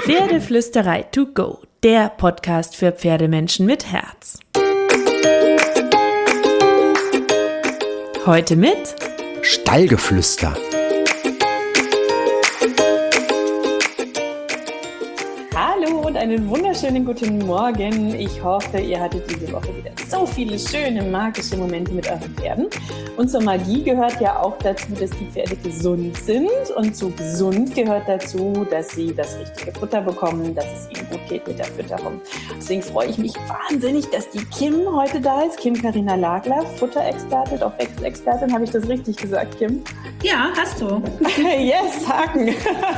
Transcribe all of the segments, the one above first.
Pferdeflüsterei to go, der Podcast für Pferdemenschen mit Herz. Heute mit Stallgeflüster. Hallo und einen wunderschönen guten Morgen. Ich hoffe, ihr hattet diese Woche wieder so viele schöne, magische Momente mit euren Pferden. Und zur Magie gehört ja auch dazu, dass die Pferde gesund sind. Und zu gesund gehört dazu, dass sie das richtige Futter bekommen, dass es ihnen gut geht mit der Fütterung. Deswegen freue ich mich wahnsinnig, dass die Kim heute da ist. Kim-Carina Lagler, Futterexpertin, auch Wechselexpertin. Habe ich das richtig gesagt, Kim? Ja, hast du. Yes, Haken.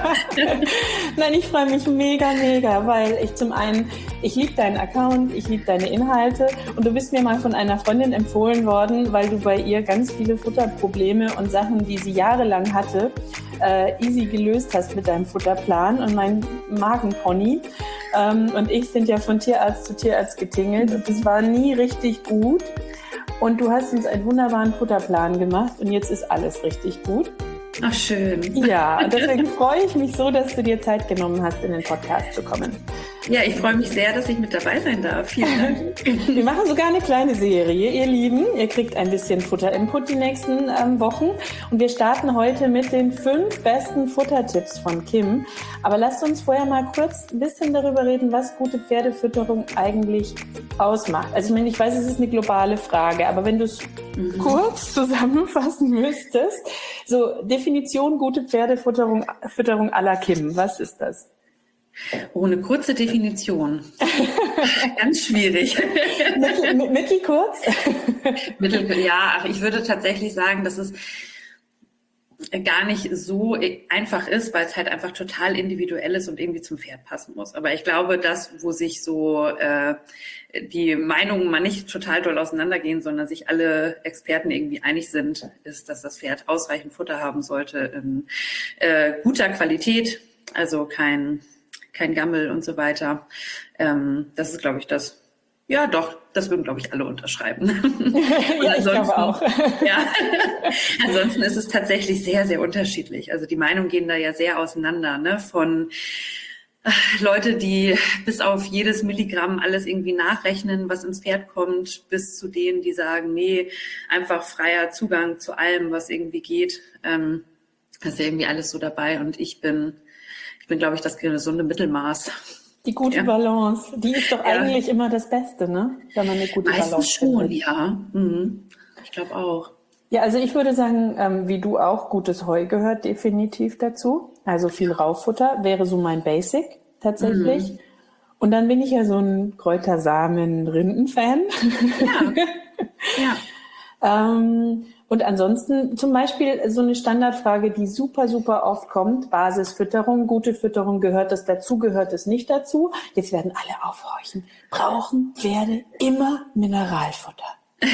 Nein, ich freue mich mega, weil ich liebe deinen Account, ich liebe deine Inhalte und du bist mir mal von einer Freundin empfohlen worden, weil du bei ihr ganz viele Futterprobleme und Sachen, die sie jahrelang hatte, easy gelöst hast mit deinem Futterplan. Und mein Magenpony und ich sind ja von Tierarzt zu Tierarzt getingelt und das war nie richtig gut. Und du hast uns einen wunderbaren Futterplan gemacht und jetzt ist alles richtig gut. Ach, schön. Ja, und deswegen freue ich mich so, dass du dir Zeit genommen hast, in den Podcast zu kommen. Ja, ich freue mich sehr, dass ich mit dabei sein darf. Vielen Dank. Wir machen sogar eine kleine Serie, ihr Lieben. Ihr kriegt ein bisschen Futter-Input die nächsten Wochen. Und wir starten heute mit den 5 besten Futtertipps von Kim. Aber lasst uns vorher mal kurz ein bisschen darüber reden, was gute Pferdefütterung eigentlich ausmacht. Also ich meine, ich weiß, es ist eine globale Frage, aber wenn du es kurz zusammenfassen müsstest, so Definition gute Pferdefütterung à la Kim, was ist das? Oh, eine kurze Definition. Ganz schwierig. Mittelkurz? Ja, ich würde tatsächlich sagen, dass es gar nicht so einfach ist, weil es halt einfach total individuell ist und irgendwie zum Pferd passen muss. Aber ich glaube, das, wo sich so die Meinungen mal nicht total doll auseinandergehen, sondern sich alle Experten irgendwie einig sind, ist, dass das Pferd ausreichend Futter haben sollte in guter Qualität, also kein Gammel und so weiter. Das ist, glaube ich, das. Ja, doch, das würden, glaube ich, alle unterschreiben. Ja, ich glaube auch. Ja, ansonsten ist es tatsächlich sehr, sehr unterschiedlich. Also die Meinungen gehen da ja sehr auseinander, ne? Von Leute, die bis auf jedes Milligramm alles irgendwie nachrechnen, was ins Pferd kommt, bis zu denen, die sagen, nee, einfach freier Zugang zu allem, was irgendwie geht. Das ist ja irgendwie alles so dabei. Und ich bin, glaube ich, das gesunde Mittelmaß. Die gute Balance, die ist doch eigentlich immer das Beste, ne? Wenn man eine gute Meistens Balance schon, findet. ja. Ich glaube auch. Ja, also ich würde sagen, wie du auch, gutes Heu gehört definitiv dazu. Also viel Rauffutter wäre so mein Basic tatsächlich. Und dann bin ich ja so ein Kräutersamen-Rinden-Fan. Ja. Und ansonsten zum Beispiel so eine Standardfrage, die super oft kommt, Basisfütterung, gute Fütterung, gehört das dazu, gehört es nicht dazu? Jetzt werden alle aufhorchen. Brauchen Pferde immer Mineralfutter?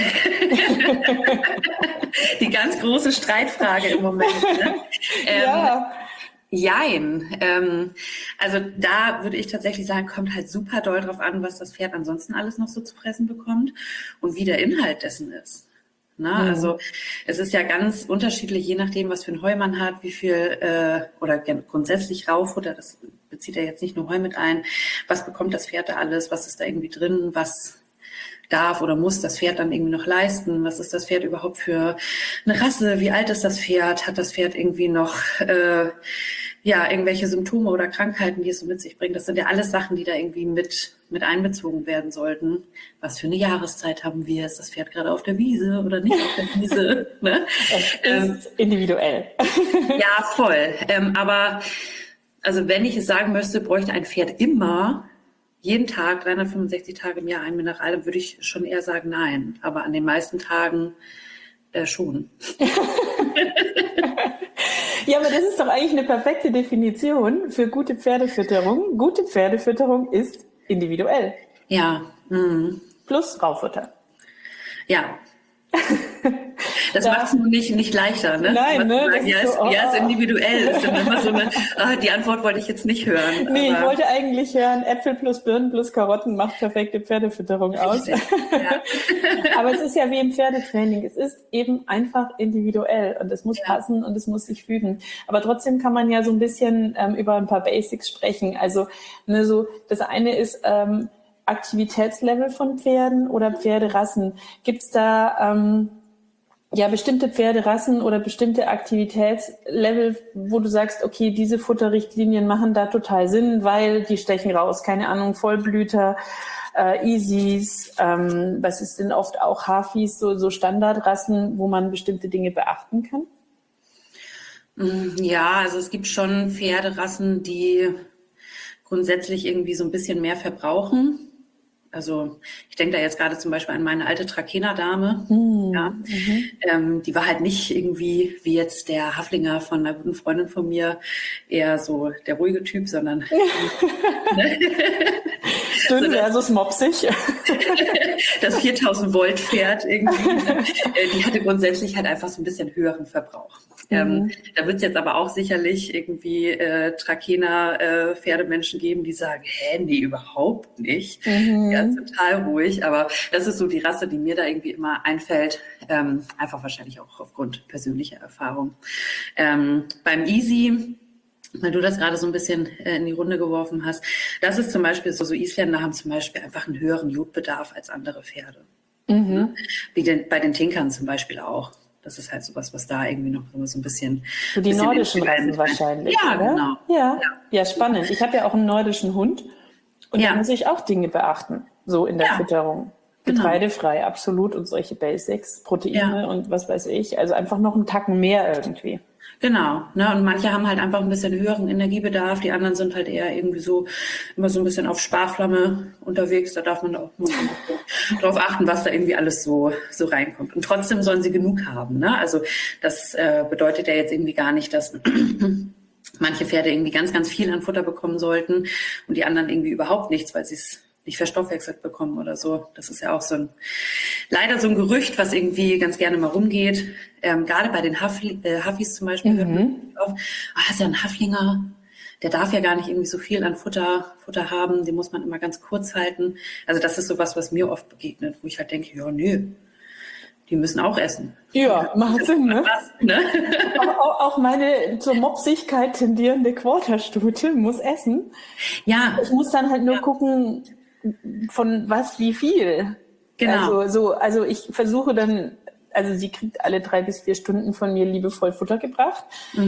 Die ganz große Streitfrage im Moment. Ne? Ja. Jein. Also da würde ich tatsächlich sagen, kommt halt super doll drauf an, was das Pferd ansonsten alles noch so zu fressen bekommt und wie der Inhalt dessen ist. Na, also es ist ja ganz unterschiedlich, je nachdem, was für ein Heu man hat, wie viel oder grundsätzlich Rauffutter, das bezieht ja jetzt nicht nur Heu mit ein, was bekommt das Pferd da alles, was ist da irgendwie drin, was darf oder muss das Pferd dann irgendwie noch leisten, was ist das Pferd überhaupt für eine Rasse, wie alt ist das Pferd, hat das Pferd irgendwie noch irgendwelche Symptome oder Krankheiten, die es so mit sich bringt. Das sind ja alles Sachen, die da irgendwie mit einbezogen werden sollten. Was für eine Jahreszeit haben wir? Ist das Pferd gerade auf der Wiese oder nicht auf der Wiese? Ne? Das ist individuell. Ja, voll. Aber also wenn ich es sagen müsste, bräuchte ein Pferd immer jeden Tag, 365 Tage im Jahr ein Mineral, dann würde ich schon eher sagen, nein. Aber an den meisten Tagen schon. Ja, aber das ist doch eigentlich eine perfekte Definition für gute Pferdefütterung. Gute Pferdefütterung ist individuell. Ja. Plus Rauffutter. Ja, Das macht es nur nicht leichter, ne? Nein, ne? Ist individuell. Ist dann immer so die Antwort wollte ich jetzt nicht hören. Nee, ich wollte eigentlich hören, Äpfel plus Birnen plus Karotten macht perfekte Pferdefütterung aus. Ja. Aber es ist ja wie im Pferdetraining. Es ist eben einfach individuell und es muss passen und es muss sich fügen. Aber trotzdem kann man ja so ein bisschen über ein paar Basics sprechen. Also so das eine ist Aktivitätslevel von Pferden oder Pferderassen. Gibt es da bestimmte Pferderassen oder bestimmte Aktivitätslevel, wo du sagst, okay, diese Futterrichtlinien machen da total Sinn, weil die stechen raus. Keine Ahnung, Vollblüter, Easies, was ist denn oft auch Hafis, so Standardrassen, wo man bestimmte Dinge beachten kann? Ja, also es gibt schon Pferderassen, die grundsätzlich irgendwie so ein bisschen mehr verbrauchen. Also ich denke da jetzt gerade zum Beispiel an meine alte Trakehner-Dame. Die war halt nicht irgendwie wie jetzt der Haflinger von einer guten Freundin von mir, eher so der ruhige Typ, sondern Dünn versus mopsig. Das 4000 Volt Pferd irgendwie, die hatte grundsätzlich halt einfach so ein bisschen höheren Verbrauch. Da wird es jetzt aber auch sicherlich irgendwie Trakehner Pferdemenschen geben, die sagen, nee, überhaupt nicht. Ja, total ruhig. Aber das ist so die Rasse, die mir da irgendwie immer einfällt. Einfach wahrscheinlich auch aufgrund persönlicher Erfahrung. Beim Easy, weil du das gerade so ein bisschen in die Runde geworfen hast, das ist zum Beispiel so Isländer haben zum Beispiel einfach einen höheren Jodbedarf als andere Pferde. Wie bei den Tinkern zum Beispiel auch. Das ist halt sowas, was da irgendwie noch so ein bisschen... So die nordischen Rassen wahrscheinlich, ja, oder? Genau. Ja, spannend. Ich habe ja auch einen nordischen Hund und da muss ich auch Dinge beachten, so in der Fütterung. Getreidefrei, absolut, und solche Basics, Proteine und was weiß ich. Also einfach noch einen Tacken mehr irgendwie. Genau, ne? Und manche haben halt einfach ein bisschen höheren Energiebedarf, die anderen sind halt eher irgendwie so immer so ein bisschen auf Sparflamme unterwegs. Da darf man auch mal drauf achten, was da irgendwie alles so reinkommt. Und trotzdem sollen sie genug haben, ne? Also das bedeutet ja jetzt irgendwie gar nicht, dass manche Pferde irgendwie ganz, ganz viel an Futter bekommen sollten und die anderen irgendwie überhaupt nichts, weil sie es nicht verstoffwechselt bekommen oder so. Das ist ja auch leider so ein Gerücht, was irgendwie ganz gerne mal rumgeht. Gerade bei den Hafis zum Beispiel hört man auf, das ist ja ein Haflinger, der darf ja gar nicht irgendwie so viel an Futter haben, den muss man immer ganz kurz halten. Also das ist sowas, was mir oft begegnet, wo ich halt denke, ja, nö, die müssen auch essen. Ja, macht Sinn, ne? Ne? Auch meine zur Mopsigkeit tendierende Quarterstute muss essen. Ja. Ich muss dann halt nur gucken, von was wie viel. Genau. Also ich versuche dann, also sie kriegt alle 3 bis 4 Stunden von mir liebevoll Futter gebracht.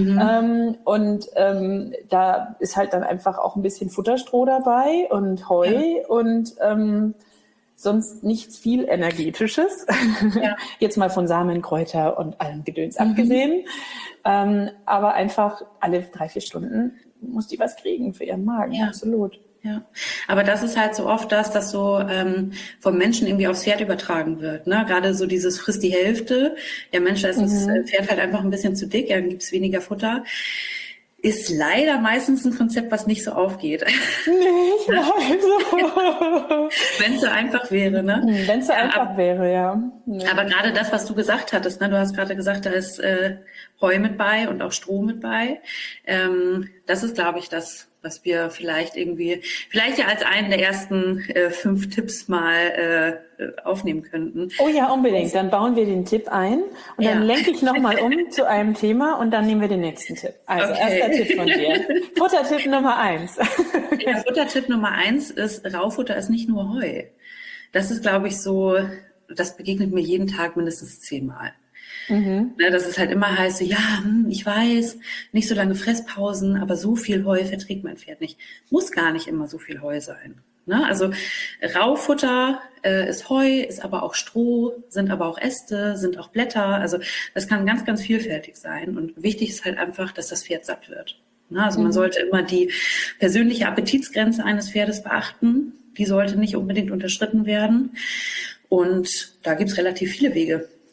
Da ist halt dann einfach auch ein bisschen Futterstroh dabei und Heu und sonst nichts viel Energetisches. Ja. Jetzt mal von Samen, Kräuter und allem Gedöns abgesehen. Aber einfach alle 3, 4 Stunden muss die was kriegen für ihren Magen. Ja. Absolut. Ja, aber das ist halt so oft das so vom Menschen irgendwie aufs Pferd übertragen wird. Ne? Gerade so dieses frisst die Hälfte. Ja, Mensch, da ist das Pferd halt einfach ein bisschen zu dick, dann gibt's weniger Futter. Ist leider meistens ein Konzept, was nicht so aufgeht. Nicht also. Wenn es so einfach wäre, ne? Wenn es so einfach wäre, ja. Aber gerade das, was du gesagt hattest, ne? Du hast gerade gesagt, da ist Heu mit bei und auch Stroh mit bei. Das ist, glaube ich, das, was wir vielleicht ja als einen der ersten 5 Tipps mal aufnehmen könnten. Oh ja, unbedingt. Dann bauen wir den Tipp ein und dann lenke ich nochmal um zu einem Thema und dann nehmen wir den nächsten Tipp. Also erster Tipp von dir. Futtertipp Nummer 1. Ja, Futtertipp Nummer 1 ist, Raufutter ist nicht nur Heu. Das ist, glaube ich, so, das begegnet mir jeden Tag mindestens 10 Mal. Dass es halt immer heißt, so, ja, ich weiß, nicht so lange Fresspausen, aber so viel Heu verträgt mein Pferd nicht. Muss gar nicht immer so viel Heu sein. Ne? Also Raufutter ist Heu, ist aber auch Stroh, sind aber auch Äste, sind auch Blätter. Also das kann ganz, ganz vielfältig sein. Und wichtig ist halt einfach, dass das Pferd satt wird. Ne? Also man sollte immer die persönliche Appetitsgrenze eines Pferdes beachten. Die sollte nicht unbedingt unterschritten werden. Und da gibt's relativ viele Wege.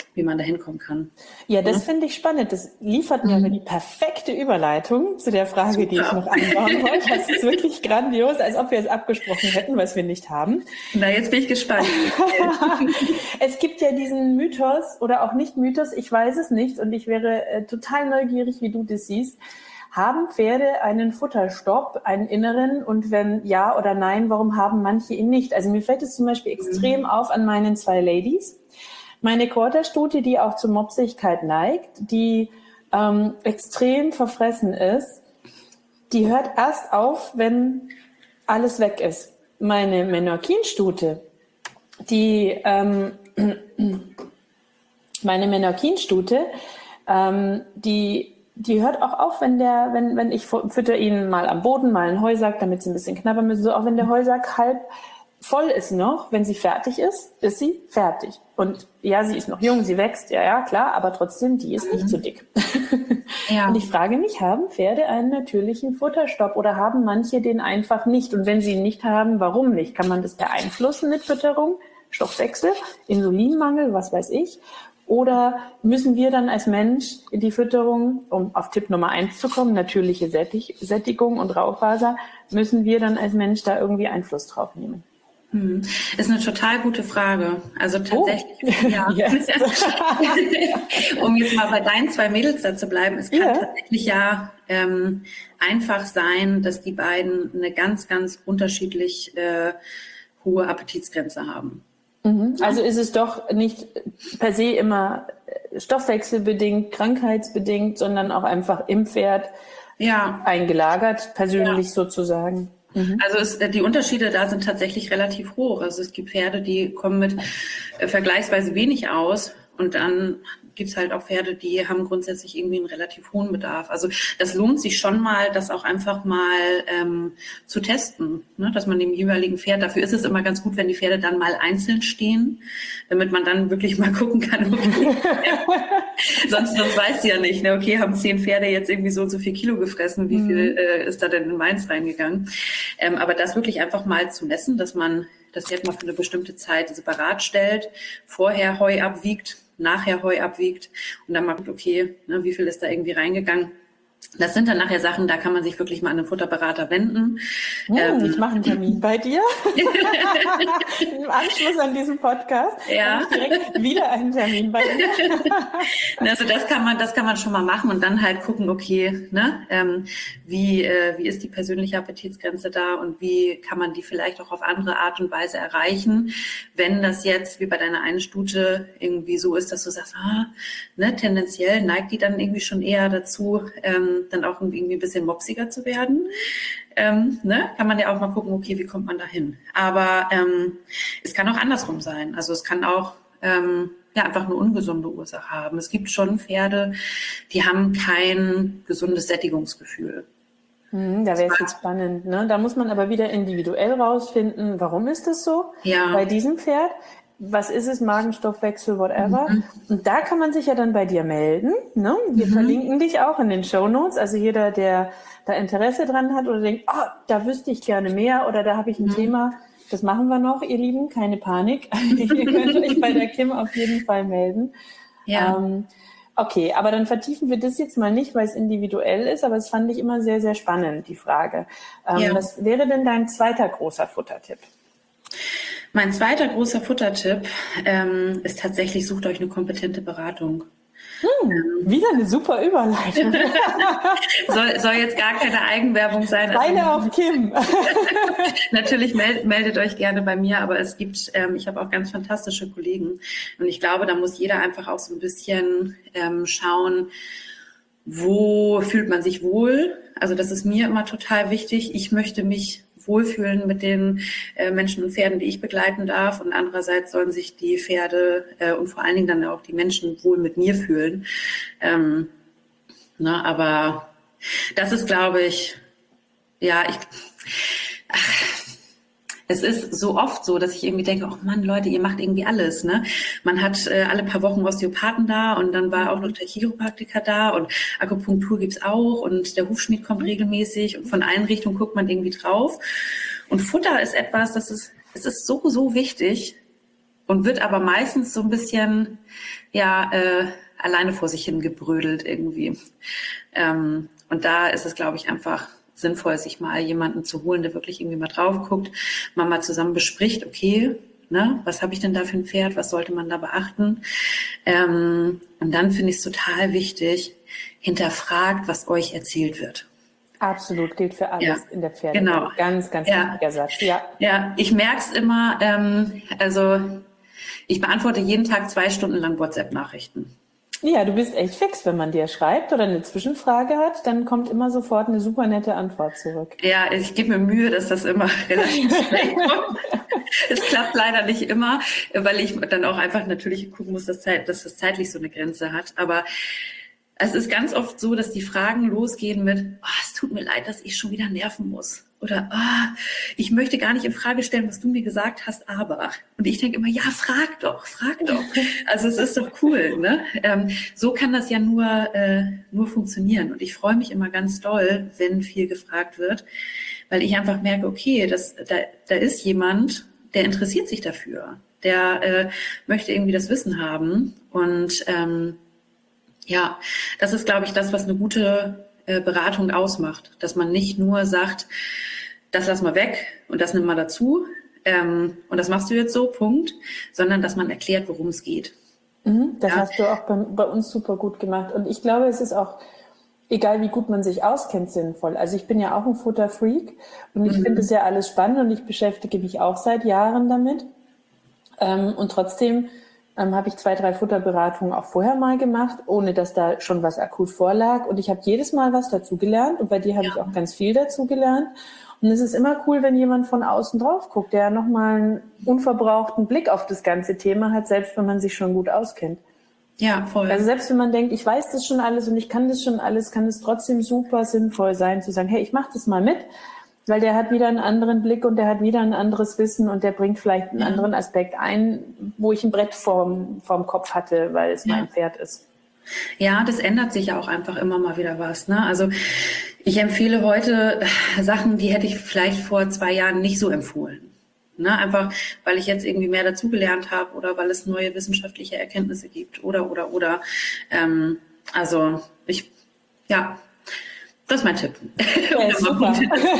wie man da hinkommen kann. Ja, das finde ich spannend. Das liefert mir aber die perfekte Überleitung zu der Frage, die ich noch anbauen wollte. Das ist wirklich grandios, als ob wir es abgesprochen hätten, was wir nicht haben. Na, jetzt bin ich gespannt. Es gibt ja diesen Mythos oder auch nicht Mythos, ich weiß es nicht und ich wäre total neugierig, wie du das siehst. Haben Pferde einen Futterstopp, einen inneren? Und wenn ja oder nein, warum haben manche ihn nicht? Also mir fällt es zum Beispiel extrem auf an meinen 2 Ladies. Meine Quarterstute, die auch zur Mopsigkeit neigt, die extrem verfressen ist, die hört erst auf, wenn alles weg ist. Meine Menorquin-Stute, die hört auch auf, wenn ich fütter ihnen mal am Boden, mal einen Heusack, damit sie ein bisschen knabbern müssen. So auch wenn der Heusack halb voll ist noch, wenn sie fertig ist sie fertig. Und ja, sie ist noch jung, sie wächst, ja, klar, aber trotzdem, die ist nicht so dick. Ja. Und ich frage mich, haben Pferde einen natürlichen Futterstopp oder haben manche den einfach nicht? Und wenn sie ihn nicht haben, warum nicht? Kann man das beeinflussen mit Fütterung, Stoffwechsel, Insulinmangel, was weiß ich? Oder müssen wir dann als Mensch die Fütterung, um auf Tipp Nummer 1 zu kommen, natürliche Sättigung und Raufaser, müssen wir dann als Mensch da irgendwie Einfluss drauf nehmen? Ist eine total gute Frage. Also tatsächlich, ja. Yes. Um jetzt mal bei deinen 2 Mädels da zu bleiben, es kann tatsächlich einfach sein, dass die beiden eine ganz, ganz unterschiedlich hohe Appetitsgrenze haben. Also ist es doch nicht per se immer stoffwechselbedingt, krankheitsbedingt, sondern auch einfach im Pferd eingelagert, persönlich sozusagen. Also die Unterschiede da sind tatsächlich relativ hoch. Also es gibt Pferde, die kommen mit vergleichsweise wenig aus und dann gibt es halt auch Pferde, die haben grundsätzlich irgendwie einen relativ hohen Bedarf. Also das lohnt sich schon mal, das auch einfach mal zu testen, ne? Dass man dem jeweiligen Pferd, dafür ist es immer ganz gut, wenn die Pferde dann mal einzeln stehen, damit man dann wirklich mal gucken kann, okay, sonst weißt du ja nicht, ne? Okay, haben 10 Pferde jetzt irgendwie so und so viel Kilo gefressen, wie viel ist da denn in meins reingegangen? Aber das wirklich einfach mal zu messen, dass man das Pferd mal für eine bestimmte Zeit separat stellt, vorher Heu abwiegt, nachher Heu abwiegt und dann mal guckt, okay, ne, wie viel ist da irgendwie reingegangen. Das sind dann nachher Sachen, da kann man sich wirklich mal an einen Futterberater wenden. Ich mache einen Termin bei dir. Im Anschluss an diesen Podcast. Ja. Direkt wieder einen Termin bei dir. Also das kann man schon mal machen und dann halt gucken, okay, ne, wie ist die persönliche Appetitsgrenze da und wie kann man die vielleicht auch auf andere Art und Weise erreichen, wenn das jetzt wie bei deiner einen Stute irgendwie so ist, dass du sagst, ne, tendenziell neigt die dann irgendwie schon eher dazu, dann auch irgendwie ein bisschen mopsiger zu werden. Ne? Kann man ja auch mal gucken, okay, wie kommt man da hin? Aber es kann auch andersrum sein. Also es kann auch einfach eine ungesunde Ursache haben. Es gibt schon Pferde, die haben kein gesundes Sättigungsgefühl. Da wäre es jetzt spannend. Ne? Da muss man aber wieder individuell rausfinden, warum ist das so bei diesem Pferd? Was ist es, Magenstoffwechsel, whatever. Und da kann man sich ja dann bei dir melden. Ne? Wir verlinken dich auch in den Shownotes. Also jeder, der da Interesse dran hat oder denkt, da wüsste ich gerne mehr oder da habe ich ein Thema, das machen wir noch, ihr Lieben, keine Panik. Ihr könnt euch bei der Kim auf jeden Fall melden. Ja. Okay, aber dann vertiefen wir das jetzt mal nicht, weil es individuell ist, aber es fand ich immer sehr, sehr spannend, die Frage. Was wäre denn dein zweiter großer Futtertipp? Mein zweiter großer Futtertipp ist tatsächlich, sucht euch eine kompetente Beratung. Wieder eine super Überleitung. soll jetzt gar keine Eigenwerbung sein. Beine auf Kim. Natürlich meldet euch gerne bei mir, aber es gibt, ich habe auch ganz fantastische Kollegen und ich glaube, da muss jeder einfach auch so ein bisschen schauen, wo fühlt man sich wohl. Also das ist mir immer total wichtig. Ich möchte mich wohlfühlen mit den Menschen und Pferden, die ich begleiten darf. Und andererseits sollen sich die Pferde und vor allen Dingen dann auch die Menschen wohl mit mir fühlen. Aber das ist, glaube ich, es ist so oft so, dass ich irgendwie denke, oh Mann, Leute, ihr macht irgendwie alles, ne? Man hat alle paar Wochen Osteopathen da und dann war auch noch der Chiropraktiker da und Akupunktur gibt's auch und der Hufschmied kommt regelmäßig und von allen Richtungen guckt man irgendwie drauf. Und Futter ist etwas, es ist so, so wichtig und wird aber meistens so ein bisschen, alleine vor sich hin gebrödelt irgendwie. Und da ist es, glaube ich, einfach sinnvoll, sich mal jemanden zu holen, der wirklich irgendwie mal drauf guckt, man mal zusammen bespricht, okay, ne, was habe ich denn da für ein Pferd, was sollte man da beachten? Und dann finde ich es total wichtig, hinterfragt, was euch erzählt wird. Absolut, gilt für alles in der Pferde. Genau. Ganz, ganz wichtiger Satz. Ja, ich merke es immer, ich beantworte jeden Tag 2 Stunden lang WhatsApp-Nachrichten. Ja, du bist echt fix, wenn man dir schreibt oder eine Zwischenfrage hat, dann kommt immer sofort eine super nette Antwort zurück. Ja, ich gebe mir Mühe, dass das immer relativ schnell kommt. Es klappt leider nicht immer, weil ich dann auch einfach natürlich gucken muss, dass das zeitlich so eine Grenze hat. Aber es ist ganz oft so, dass die Fragen losgehen mit, es tut mir leid, dass ich schon wieder nerven muss. Oder, ich möchte gar nicht in Frage stellen, was du mir gesagt hast, aber. Und ich denke immer, ja, frag doch. Also es ist doch cool, ne? So kann das ja nur funktionieren. Und ich freue mich immer ganz doll, wenn viel gefragt wird, weil ich einfach merke, okay, da ist jemand, der interessiert sich dafür. Der möchte irgendwie das Wissen haben. Und das ist, glaube ich, das, was eine gute Beratung ausmacht. Dass man nicht nur sagt, das lass mal weg und das nimm mal dazu und das machst du jetzt so, Punkt, sondern dass man erklärt, worum es geht. Das hast du auch bei uns super gut gemacht. Und ich glaube, es ist auch, egal wie gut man sich auskennt, sinnvoll. Also ich bin ja auch ein Futterfreak und ich finde es ja alles spannend und ich beschäftige mich auch seit Jahren damit. Und trotzdem habe ich 2, 3 Futterberatungen auch vorher mal gemacht, ohne dass da schon was akut vorlag. Und ich habe jedes Mal was dazugelernt und bei dir habe ich auch ganz viel dazugelernt. Und es ist immer cool, wenn jemand von außen drauf guckt, der nochmal einen unverbrauchten Blick auf das ganze Thema hat, selbst wenn man sich schon gut auskennt. Ja, voll. Also selbst wenn man denkt, ich weiß das schon alles und ich kann das schon alles, kann es trotzdem super sinnvoll sein, zu sagen, hey, ich mache das mal mit, weil der hat wieder einen anderen Blick und der hat wieder ein anderes Wissen und der bringt vielleicht einen anderen Aspekt ein, wo ich ein Brett vorm Kopf hatte, weil es mein Pferd ist. Ja, das ändert sich ja auch einfach immer mal wieder was, ne? Also ich empfehle heute Sachen, die hätte ich vielleicht vor 2 Jahren nicht so empfohlen. Ne? Einfach, weil ich jetzt irgendwie mehr dazugelernt habe oder weil es neue wissenschaftliche Erkenntnisse gibt oder. Das ist mein Tipp. Ja, super.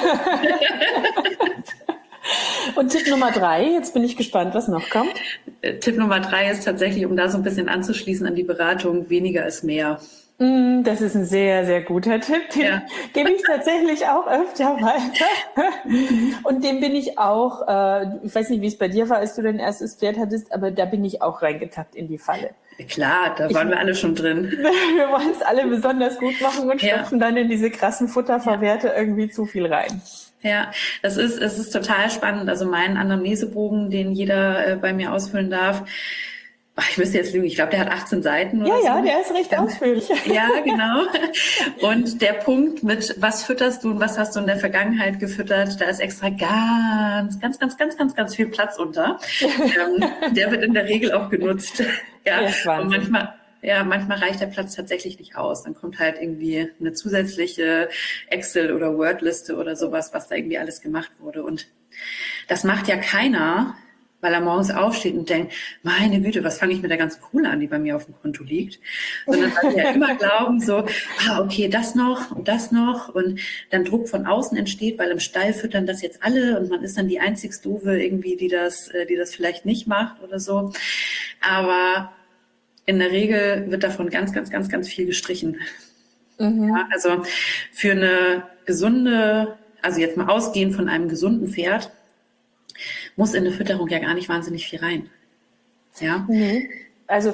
Und Tipp Nummer 3, jetzt bin ich gespannt, was noch kommt. Tipp Nummer 3 ist tatsächlich, um da so ein bisschen anzuschließen an die Beratung, weniger ist mehr. Das ist ein sehr, sehr guter Tipp. Den gebe ich tatsächlich auch öfter weiter. Und dem bin ich auch, ich weiß nicht, wie es bei dir war, als du dein erstes Pferd hattest, aber da bin ich auch reingetappt in die Falle. Klar, da waren wir alle schon drin. Wir wollen es alle besonders gut machen und stopfen dann in diese krassen Futterverwerte irgendwie zu viel rein. Ja, es ist total spannend. Also mein Anamnesebogen, den jeder bei mir ausfüllen darf, ich müsste jetzt lügen, ich glaube, der hat 18 Seiten oder so. Ja, der ist recht ausführlich. Ja, genau. Und der Punkt mit, was fütterst du und was hast du in der Vergangenheit gefüttert, da ist extra ganz viel Platz unter. Der wird in der Regel auch genutzt. Ja, und manchmal reicht der Platz tatsächlich nicht aus. Dann kommt halt irgendwie eine zusätzliche Excel- oder Word-Liste oder sowas, was da irgendwie alles gemacht wurde. Und das macht ja keiner, weil er morgens aufsteht und denkt, meine Güte, was fange ich mit der ganzen Kohle an, die bei mir auf dem Konto liegt? Sondern weil wir ja immer glauben so, okay, das noch und dann Druck von außen entsteht, weil im Stall füttern das jetzt alle und man ist dann die einzig Doofe irgendwie, die das vielleicht nicht macht oder so. Aber in der Regel wird davon ganz viel gestrichen. Ja, also für eine gesunde, also jetzt mal ausgehend von einem gesunden Pferd, muss in eine Fütterung ja gar nicht wahnsinnig viel rein. Ja. Nee. Also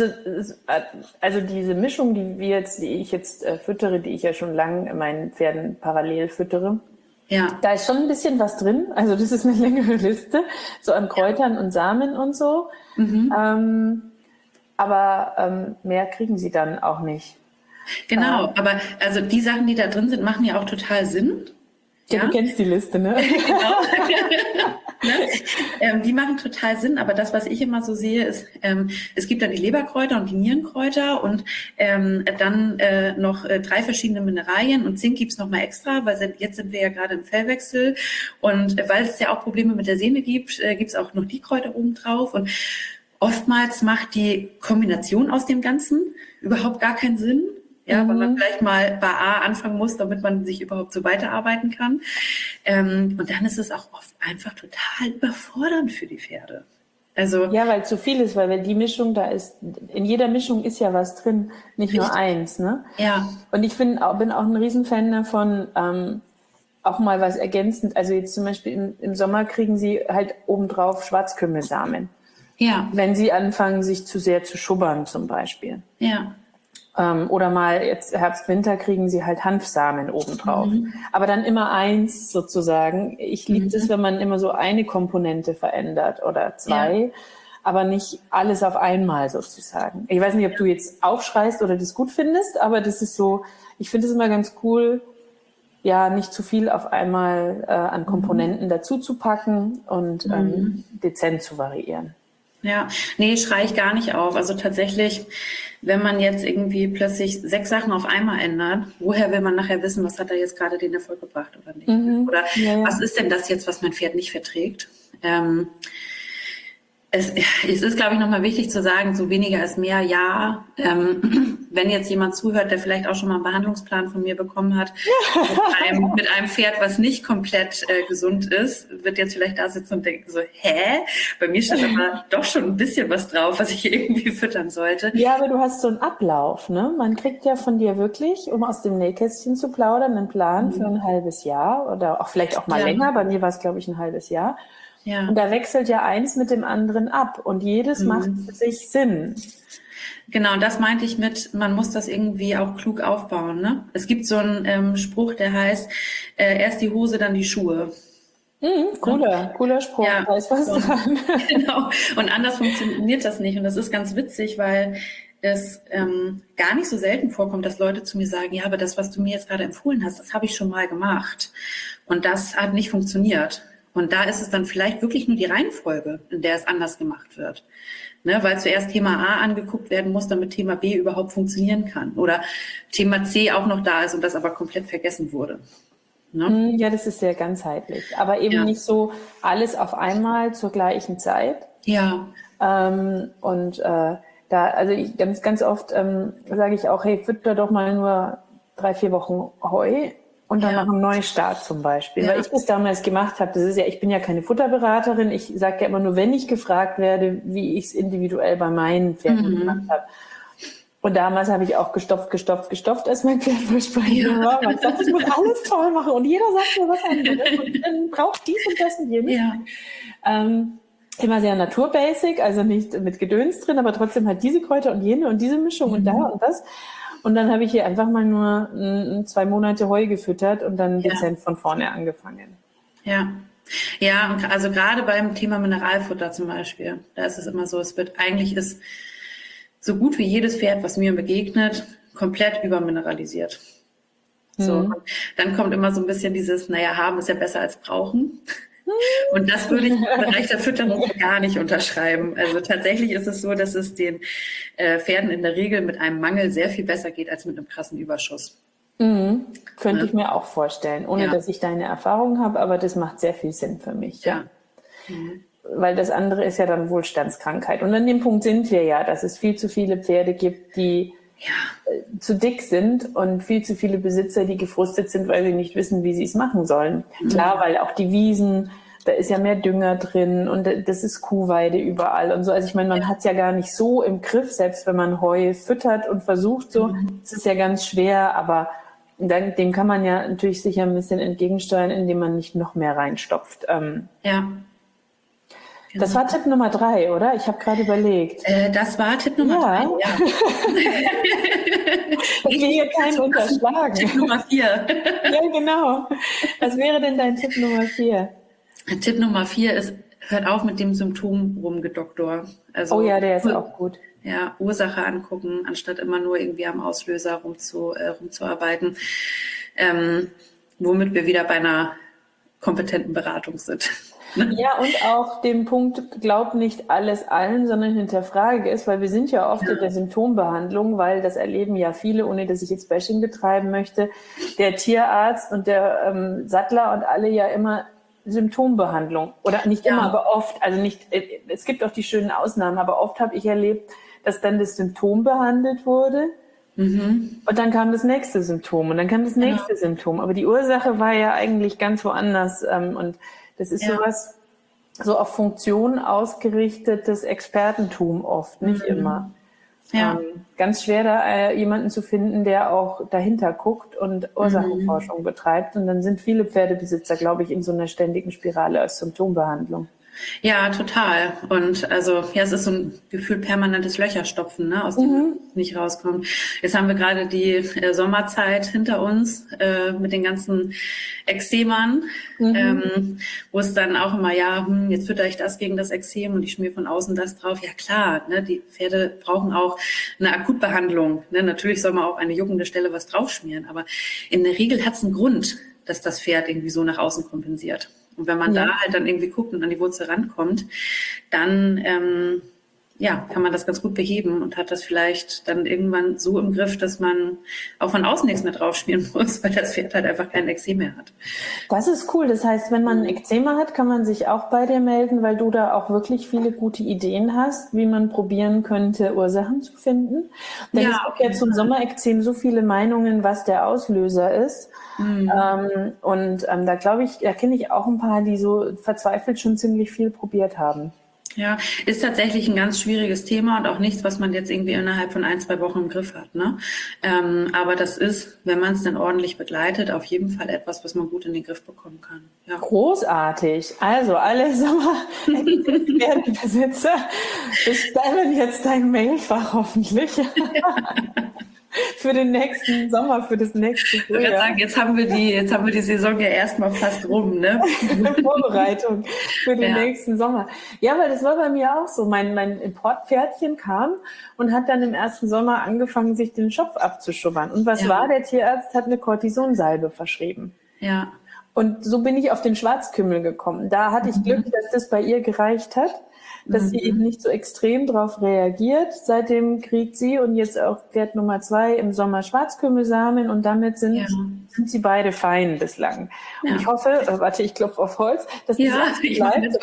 diese Mischung, die ich jetzt füttere, die ich ja schon lange meinen Pferden parallel füttere, da ist schon ein bisschen was drin. Also das ist eine längere Liste, so an Kräutern und Samen und so. Aber mehr kriegen sie dann auch nicht. Genau, aber also die Sachen, die da drin sind, machen ja auch total Sinn. Ja, du kennst die Liste, ne? Genau. Die machen total Sinn, aber das, was ich immer so sehe, ist, es gibt dann die Leberkräuter und die Nierenkräuter und dann noch 3 verschiedene Mineralien und Zink gibt's noch mal extra, weil jetzt sind wir ja gerade im Fellwechsel und weil es ja auch Probleme mit der Sehne gibt, gibt's auch noch die Kräuter oben drauf und oftmals macht die Kombination aus dem Ganzen überhaupt gar keinen Sinn. Ja, weil man vielleicht mal bei A anfangen muss, damit man sich überhaupt so weiterarbeiten kann. Und dann ist es auch oft einfach total überfordernd für die Pferde. Also ja, weil zu viel ist, weil die Mischung da ist, in jeder Mischung ist ja was drin, nicht nur eins, ne? Ja. Und ich bin auch ein Riesenfan davon, auch mal was ergänzend. Also jetzt zum Beispiel im Sommer kriegen sie halt obendrauf Schwarzkümmelsamen. Ja. Wenn sie anfangen, sich zu sehr zu schubbern zum Beispiel. Ja. Oder mal jetzt Herbst, Winter kriegen sie halt Hanfsamen obendrauf. Aber dann immer eins sozusagen. Ich liebe es, wenn man immer so eine Komponente verändert oder 2, aber nicht alles auf einmal sozusagen. Ich weiß nicht, ob du jetzt aufschreist oder das gut findest, aber das ist so, ich finde es immer ganz cool, ja, nicht zu viel auf einmal an Komponenten dazu zu packen und dezent zu variieren. Ja, nee, schreie ich gar nicht auf. Also tatsächlich, wenn man jetzt irgendwie plötzlich 6 Sachen auf einmal ändert, woher will man nachher wissen, was hat da jetzt gerade den Erfolg gebracht oder nicht? Oder was ist denn das jetzt, was mein Pferd nicht verträgt? Es ist, glaube ich, nochmal wichtig zu sagen, so weniger ist mehr, ja. Wenn jetzt jemand zuhört, der vielleicht auch schon mal einen Behandlungsplan von mir bekommen hat, mit einem Pferd, was nicht komplett gesund ist, wird jetzt vielleicht da sitzen und denken so, bei mir steht aber doch schon ein bisschen was drauf, was ich irgendwie füttern sollte. Ja, aber du hast so einen Ablauf, ne? Man kriegt ja von dir wirklich, um aus dem Nähkästchen zu plaudern, einen Plan für ein halbes Jahr oder auch vielleicht auch mal länger. Bei mir war es, glaube ich, ein halbes Jahr. Ja. Und da wechselt ja eins mit dem anderen ab und jedes macht für sich Sinn. Genau, das meinte ich mit, man muss das irgendwie auch klug aufbauen. Ne? Es gibt so einen Spruch, der heißt, erst die Hose, dann die Schuhe. Cooler Spruch, da ist was dran. Genau, und anders funktioniert das nicht und das ist ganz witzig, weil es gar nicht so selten vorkommt, dass Leute zu mir sagen, ja, aber das, was du mir jetzt gerade empfohlen hast, das habe ich schon mal gemacht und das hat nicht funktioniert. Und da ist es dann vielleicht wirklich nur die Reihenfolge, in der es anders gemacht wird. Ne, weil zuerst Thema A angeguckt werden muss, damit Thema B überhaupt funktionieren kann. Oder Thema C auch noch da ist und das aber komplett vergessen wurde. Ne? Ja, das ist sehr ganzheitlich. Aber eben nicht so alles auf einmal zur gleichen Zeit. Ja. Also ich ganz oft sage ich auch, hey, fütter doch mal nur 3-4 Wochen Heu. Und dann nach einem Neustart zum Beispiel. Weil ich das damals gemacht habe, ich bin ja keine Futterberaterin, ich sage ja immer nur, wenn ich gefragt werde, wie ich es individuell bei meinen Pferden gemacht habe. Und damals habe ich auch gestopft, als mein Pferd versprechen war. Man sagt, ich muss alles toll machen und jeder sagt mir was anderes. Und dann braucht dies und das und jenes. Ja. Immer sehr naturbasic, also nicht mit Gedöns drin, aber trotzdem halt diese Kräuter und jene und diese Mischung und da und das. Und dann habe ich hier einfach mal nur 2 Monate Heu gefüttert und dann dezent von vorne angefangen. Ja, und also gerade beim Thema Mineralfutter zum Beispiel, da ist es immer so, eigentlich ist so gut wie jedes Pferd, was mir begegnet, komplett übermineralisiert. So, und dann kommt immer so ein bisschen dieses, haben ist ja besser als brauchen. Und das würde ich im Bereich der Fütterung gar nicht unterschreiben. Also tatsächlich ist es so, dass es den Pferden in der Regel mit einem Mangel sehr viel besser geht als mit einem krassen Überschuss. Könnte ich mir auch vorstellen, ohne dass ich deine Erfahrung habe, aber das macht sehr viel Sinn für mich. Ja. Weil das andere ist ja dann Wohlstandskrankheit. Und an dem Punkt sind wir ja, dass es viel zu viele Pferde gibt, die zu dick sind und viel zu viele Besitzer, die gefrustet sind, weil sie nicht wissen, wie sie es machen sollen. Klar, weil auch die Wiesen, da ist ja mehr Dünger drin und das ist Kuhweide überall und so. Also ich meine, man hat es ja gar nicht so im Griff, selbst wenn man Heu füttert und versucht so. Es ist ja ganz schwer, aber dem kann man ja natürlich sicher ein bisschen entgegensteuern, indem man nicht noch mehr reinstopft. Das war Tipp Nummer 3, oder? Ich habe gerade überlegt. Das war Tipp Nummer 3, ja. Ich will hier keinen unterschlagen. Tipp Nummer 4. Ja, genau. Was wäre denn dein Tipp Nummer 4? Tipp Nummer 4 ist, hört auf mit dem Symptom rumgedoktor. Also, der ist auch gut. Ja, Ursache angucken, anstatt immer nur irgendwie am Auslöser rumzuarbeiten. Womit wir wieder bei einer kompetenten Beratung sind. Ja, und auch den Punkt, glaub nicht alles allen, sondern hinterfrage es, weil wir sind ja oft in der Symptombehandlung, weil das erleben ja viele, ohne dass ich jetzt Bashing betreiben möchte, der Tierarzt und der Sattler und alle ja immer Symptombehandlung. Oder nicht immer, aber oft. Also nicht, es gibt auch die schönen Ausnahmen, aber oft habe ich erlebt, dass dann das Symptom behandelt wurde. Und dann kam das nächste Symptom und dann kam das nächste Symptom. Aber die Ursache war ja eigentlich ganz woanders. Und das ist sowas, so auf Funktion ausgerichtetes Expertentum oft, nicht immer. Ja. Ganz schwer, da jemanden zu finden, der auch dahinter guckt und Ursachenforschung betreibt. Und dann sind viele Pferdebesitzer, glaube ich, in so einer ständigen Spirale als Symptombehandlung. Ja, total. Und also, ja, es ist so ein Gefühl permanentes Löcherstopfen, ne, aus dem man nicht rauskommt. Jetzt haben wir gerade die Sommerzeit hinter uns mit den ganzen Ekzemen, wo es dann auch immer, jetzt fütter ich das gegen das Ekzem und ich schmier von außen das drauf. Ja klar, ne, die Pferde brauchen auch eine Akutbehandlung. Ne? Natürlich soll man auch eine juckende Stelle was draufschmieren, aber in der Regel hat es einen Grund, dass das Pferd irgendwie so nach außen kompensiert. Und wenn man da halt dann irgendwie guckt und an die Wurzel rankommt, dann kann man das ganz gut beheben und hat das vielleicht dann irgendwann so im Griff, dass man auch von außen nichts mehr draufschmieren muss, weil das Pferd halt einfach kein Ekzem mehr hat. Das ist cool. Das heißt, wenn man ein Ekzema hat, kann man sich auch bei dir melden, weil du da auch wirklich viele gute Ideen hast, wie man probieren könnte, Ursachen zu finden. Denn es gibt ja zum Sommerekzem so viele Meinungen, was der Auslöser ist. Da glaube ich, da kenne ich auch ein paar, die so verzweifelt schon ziemlich viel probiert haben. Ja, ist tatsächlich ein ganz schwieriges Thema und auch nichts, was man jetzt irgendwie innerhalb von 1-2 Wochen im Griff hat. Ne? Aber das ist, wenn man es dann ordentlich begleitet, auf jeden Fall etwas, was man gut in den Griff bekommen kann. Ja. Großartig. Also alle Sommer-Pferdebesitzer bestellen jetzt dein Mailfach hoffentlich. Für den nächsten Sommer, für das nächste Frühjahr. Ich würde sagen, jetzt haben wir die Saison ja erstmal fast rum, ne? Vorbereitung für den nächsten Sommer. Ja, weil das war bei mir auch so. Mein Importpferdchen kam und hat dann im ersten Sommer angefangen, sich den Schopf abzuschubbern. Und was war? Der Tierarzt hat eine Cortisonsalbe verschrieben. Ja. Und so bin ich auf den Schwarzkümmel gekommen. Da hatte ich Glück, dass das bei ihr gereicht hat, dass sie eben nicht so extrem drauf reagiert. Seitdem kriegt sie und jetzt auch Pferd Nummer 2 im Sommer Schwarzkümmelsamen und damit sind sie beide fein bislang. Ja. Und ich hoffe, ich klopfe auf Holz, dass das auch bleibt.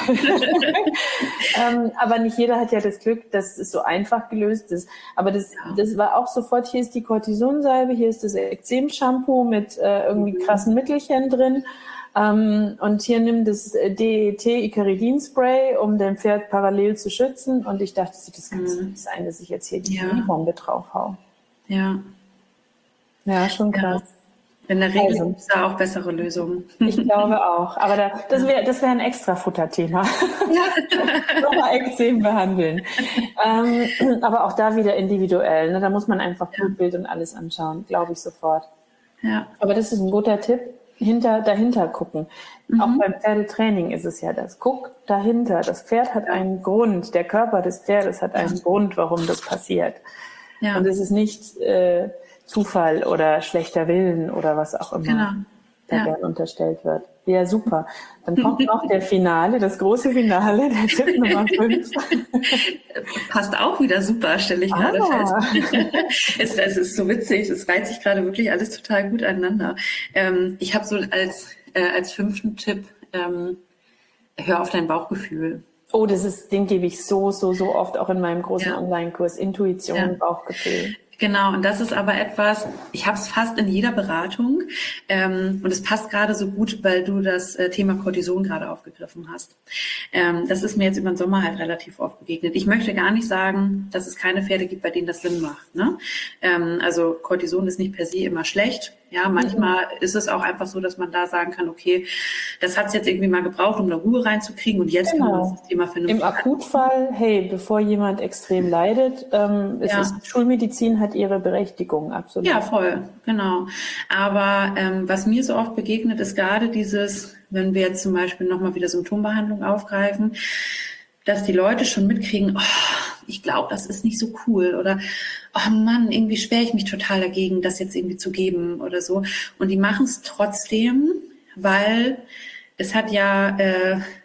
Aber nicht jeder hat ja das Glück, dass es so einfach gelöst ist. Aber das war auch sofort, hier ist die Cortisonsalbe, hier ist das Ekzem-Shampoo mit irgendwie krassen Mittelchen drin. Und hier nimm das DET Icaridin-Spray, um dein Pferd parallel zu schützen. Und ich dachte, das kann nicht sein, dass ich jetzt hier die Chemiebombe draufhau. Ja. Ja, schon krass. In der Regel gibt es da auch bessere Lösungen. Ich glaube auch. Aber das wäre ein extra Futterthema. Nochmal Ekzem behandeln. Aber auch da wieder individuell. Ne? Da muss man einfach Blutbild und alles anschauen, glaube ich sofort. Ja. Aber das ist ein guter Tipp. Dahinter gucken. Auch beim Pferdetraining ist es ja das. Guck dahinter. Das Pferd hat einen Grund. Der Körper des Pferdes hat einen Grund, warum das passiert. Ja. Und es ist nicht Zufall oder schlechter Willen oder was auch immer da gern unterstellt wird. Ja, super. Dann kommt noch der Finale, das große Finale, der Tipp Nummer 5. Passt auch wieder super, stelle ich gerade fest. Es ist so witzig, es reiht sich gerade wirklich alles total gut aneinander. Ich habe so als 5. Tipp, hör auf dein Bauchgefühl. Oh, den gebe ich so oft auch in meinem großen Online-Kurs, Intuition, Bauchgefühl. Genau, und das ist aber etwas, ich habe es fast in jeder Beratung und es passt gerade so gut, weil du das Thema Cortison gerade aufgegriffen hast. Das ist mir jetzt über den Sommer halt relativ oft begegnet. Ich möchte gar nicht sagen, dass es keine Pferde gibt, bei denen das Sinn macht. Ne? Also Cortison ist nicht per se immer schlecht. Ja, manchmal ist es auch einfach so, dass man da sagen kann, okay, das hat es jetzt irgendwie mal gebraucht, um da Ruhe reinzukriegen und jetzt kann man das Thema vernünftig. Im Akutfall, bevor jemand extrem leidet, Schulmedizin hat ihre Berechtigung, absolut. Ja, voll, genau. Aber was mir so oft begegnet, ist gerade dieses, wenn wir jetzt zum Beispiel nochmal wieder Symptombehandlung aufgreifen, dass die Leute schon mitkriegen, ich glaube, das ist nicht so cool oder oh Mann, irgendwie sperre ich mich total dagegen, das jetzt irgendwie zu geben oder so. Und die machen es trotzdem, weil es hat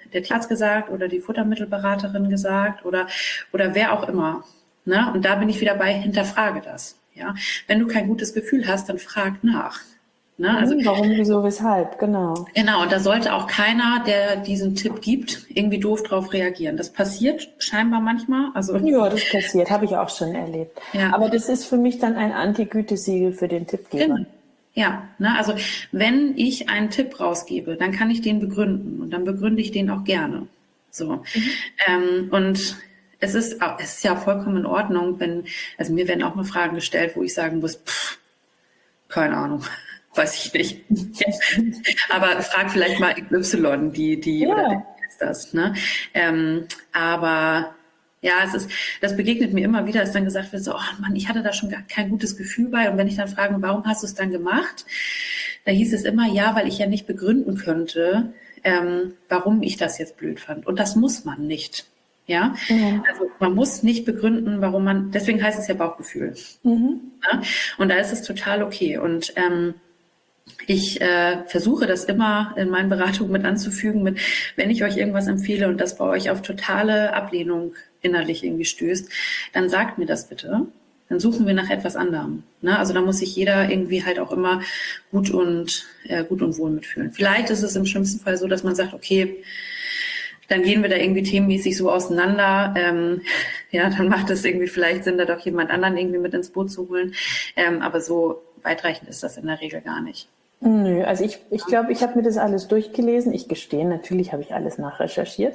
der Tierarzt gesagt oder die Futtermittelberaterin gesagt oder wer auch immer. Ne? Und da bin ich wieder bei, hinterfrage das. Ja? Wenn du kein gutes Gefühl hast, dann frag nach. Ne? Also, warum, wieso, weshalb, genau. Genau, und da sollte auch keiner, der diesen Tipp gibt, irgendwie doof drauf reagieren. Das passiert scheinbar manchmal. Also, ja, das passiert, habe ich auch schon erlebt. Ja. Aber das ist für mich dann ein Anti-Gütesiegel für den Tippgeber. Ja, ne, also wenn ich einen Tipp rausgebe, dann kann ich den begründen und dann begründe ich den auch gerne. So. Und es ist ja vollkommen in Ordnung, also mir werden auch mal Fragen gestellt, wo ich sagen muss, keine Ahnung. Weiß ich nicht. Aber frag vielleicht mal Y, die oder der ist das. Ne? Aber ja, das begegnet mir immer wieder, dass dann gesagt wird, so, oh Mann, ich hatte da schon gar kein gutes Gefühl bei. Und wenn ich dann frage, warum hast du es dann gemacht? Da hieß es immer, ja, weil ich ja nicht begründen könnte, warum ich das jetzt blöd fand. Und das muss man nicht. Ja, also man muss nicht begründen, deswegen heißt es ja Bauchgefühl. Ja? Und da ist es total okay. Und ich versuche das immer in meinen Beratungen mit anzufügen, wenn ich euch irgendwas empfehle und das bei euch auf totale Ablehnung innerlich irgendwie stößt, dann sagt mir das bitte. Dann suchen wir nach etwas anderem. Ne? Also da muss sich jeder irgendwie halt auch immer gut und wohl mitfühlen. Vielleicht ist es im schlimmsten Fall so, dass man sagt, okay, dann gehen wir da irgendwie themenmäßig so auseinander. Dann macht es irgendwie vielleicht Sinn, da doch jemand anderen irgendwie mit ins Boot zu holen. Aber so weitreichend ist das in der Regel gar nicht. Nö, also ich glaube, ich habe mir das alles durchgelesen. Ich gestehe, natürlich habe ich alles nachrecherchiert,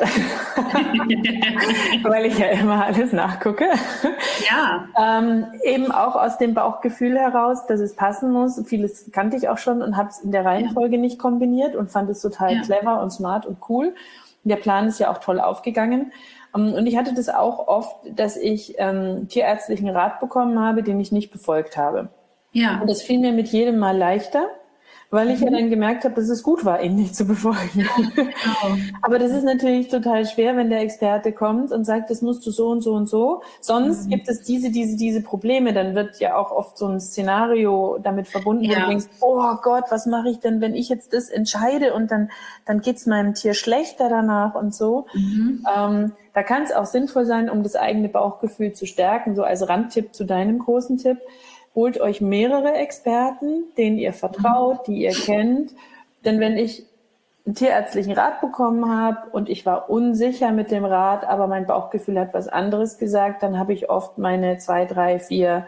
weil ich ja immer alles nachgucke. Ja. Eben auch aus dem Bauchgefühl heraus, dass es passen muss. Vieles kannte ich auch schon und habe es in der Reihenfolge nicht kombiniert und fand es total clever und smart und cool. Der Plan ist ja auch toll aufgegangen. Und ich hatte das auch oft, dass ich tierärztlichen Rat bekommen habe, den ich nicht befolgt habe. Ja. Und das fiel mir mit jedem Mal leichter, weil ich ja dann gemerkt habe, dass es gut war, ihn nicht zu befolgen. Genau. Aber das ist natürlich total schwer, wenn der Experte kommt und sagt, das musst du so und so und so. Sonst gibt es diese Probleme. Dann wird ja auch oft so ein Szenario damit verbunden, wo du denkst, oh Gott, was mache ich denn, wenn ich jetzt das entscheide und dann geht's meinem Tier schlechter danach und so. Da kann es auch sinnvoll sein, um das eigene Bauchgefühl zu stärken, so als Randtipp zu deinem großen Tipp. Holt euch mehrere Experten, denen ihr vertraut, die ihr kennt. Denn wenn ich einen tierärztlichen Rat bekommen habe und ich war unsicher mit dem Rat, aber mein Bauchgefühl hat was anderes gesagt, dann habe ich oft meine 2, 3, 4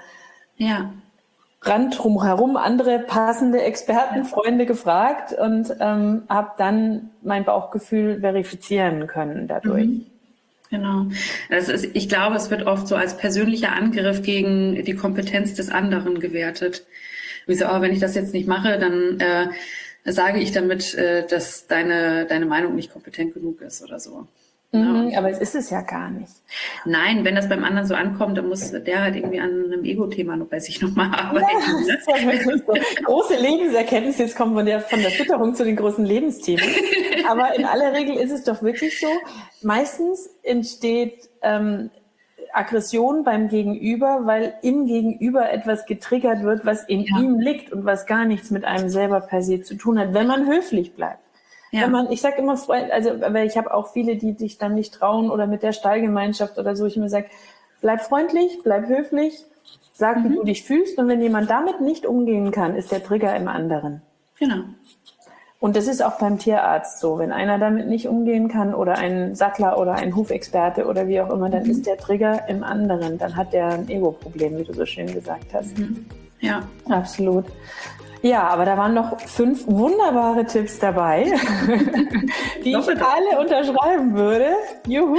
Rand drumherum andere passende Experten, Freunde gefragt und habe dann mein Bauchgefühl verifizieren können dadurch. Genau. Ich glaube, es wird oft so als persönlicher Angriff gegen die Kompetenz des anderen gewertet. Wie so, wenn ich das jetzt nicht mache, dann sage ich damit, dass deine Meinung nicht kompetent genug ist oder so. Ja. Aber es ist es ja gar nicht. Nein, wenn das beim anderen so ankommt, dann muss der halt irgendwie an einem Ego-Thema noch bei sich nochmal arbeiten. Ja, das ist ja wirklich so. Große Lebenserkenntnis, jetzt kommen von der Fütterung zu den großen Lebensthemen. Aber in aller Regel ist es doch wirklich so, meistens entsteht Aggression beim Gegenüber, weil im Gegenüber etwas getriggert wird, was in ihm liegt und was gar nichts mit einem selber per se zu tun hat, wenn man höflich bleibt. Ja. Ich sage immer, weil ich habe auch viele, die sich dann nicht trauen oder mit der Stallgemeinschaft oder so, ich immer sage, bleib freundlich, bleib höflich, sag, wie du dich fühlst und wenn jemand damit nicht umgehen kann, ist der Trigger im anderen. Genau. Und das ist auch beim Tierarzt so, wenn einer damit nicht umgehen kann oder ein Sattler oder ein Hufexperte oder wie auch immer, dann ist der Trigger im anderen, dann hat der ein Ego-Problem, wie du so schön gesagt hast. Ja. Absolut. Ja, aber da waren noch 5 wunderbare Tipps dabei, die ich alle unterschreiben würde. Juhu!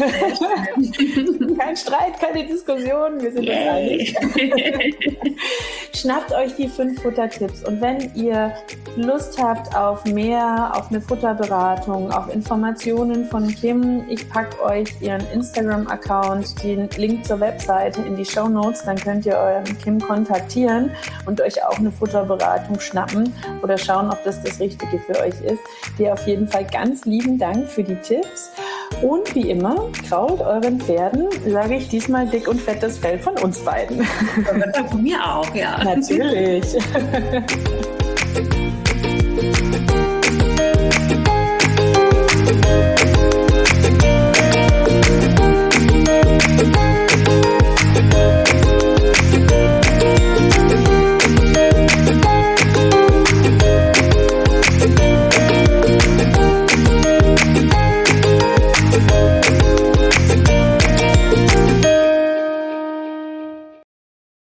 Kein Streit, keine Diskussion, wir sind uns einig. Schnappt euch die 5 Futtertipps und wenn ihr Lust habt auf mehr, auf eine Futterberatung, auf Informationen von Kim, ich packe euch ihren Instagram-Account, den Link zur Webseite in die Shownotes, dann könnt ihr euren Kim kontaktieren und euch auch eine Futterberatung schnappen oder schauen, ob das Richtige für euch ist. Dir auf jeden Fall ganz lieben Dank für die Tipps und wie immer, krault euren Pferden, sage ich diesmal dick und fett das Fell von uns beiden. Von mir auch, ja. Natürlich.